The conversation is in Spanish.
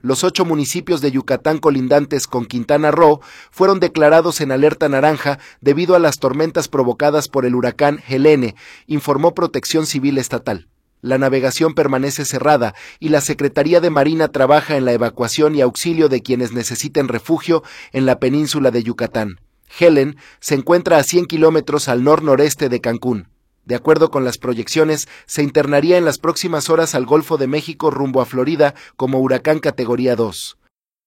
Los 8 municipios de Yucatán colindantes con Quintana Roo fueron declarados en alerta naranja debido a las tormentas provocadas por el huracán Helene, informó Protección Civil Estatal. La navegación permanece cerrada y la Secretaría de Marina trabaja en la evacuación y auxilio de quienes necesiten refugio en la península de Yucatán. Helen se encuentra a 100 kilómetros al nor-noreste de Cancún. De acuerdo con las proyecciones, se internaría en las próximas horas al Golfo de México rumbo a Florida como huracán categoría 2.